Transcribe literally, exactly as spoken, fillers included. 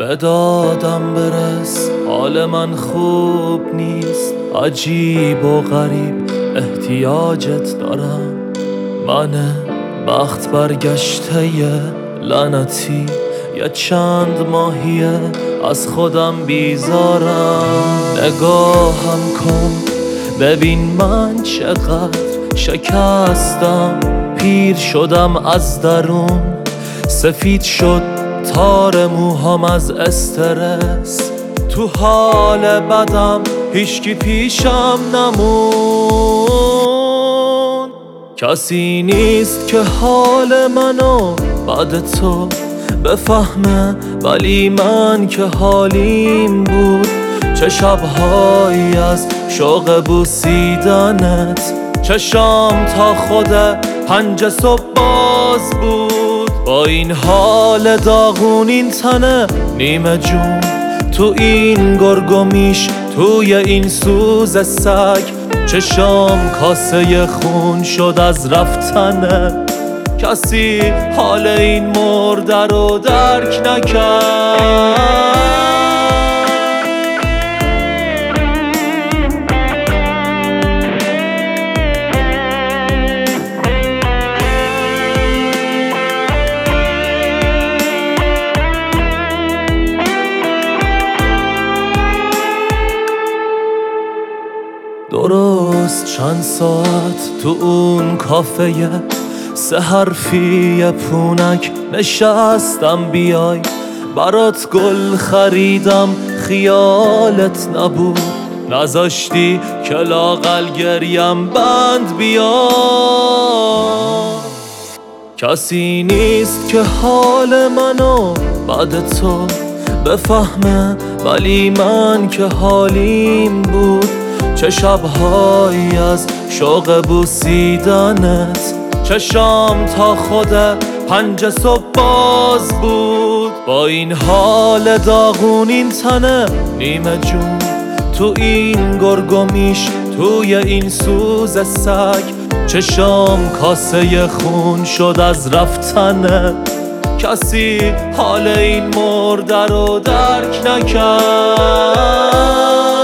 به دادم برس، حال من خوب نیست، عجیب و غریب احتیاجت دارم. من بخت برگشته لعنتی، یه چند ماهیه از خودم بیزارم. نگاهم کن ببین من چقدر شکستم، پیر شدم از درون، سفید شد تار موهام از استرس. تو حال بدم هیچکی پیشم نمون، کسی نیست که حال منو بعد تو بفهمه، ولی من که حالیم بود چه شبهایی از شوق بوسیدنت، چشام تا خود پنج صبح باز بود. با این حال داغون این تنه نیمه جون، تو این گرگومیش توی این سوز سگ، چشام کاسه خون شد از رفتنه. کسی حال این مرده رو درک نکرد. درست چند ساعت تو اون کافه سه حرفی پونک نشستم، بیای برات گل خریدم خیالت نبود، نذاشتی که لااقل گریم بند بیا. کسی نیست که حال منو بعد تو بفهمه، ولی من که حالیم بود چه شبهایی از شوق بوسیدنت، چشام تا خود پنج صبح باز بود. با این حال داغون این تنه نیمه جون، تو این گرگومیش توی این سوز سگ، چشام کاسه خون شد از رفتنه. کسی حال این مرده رو درک نکرد.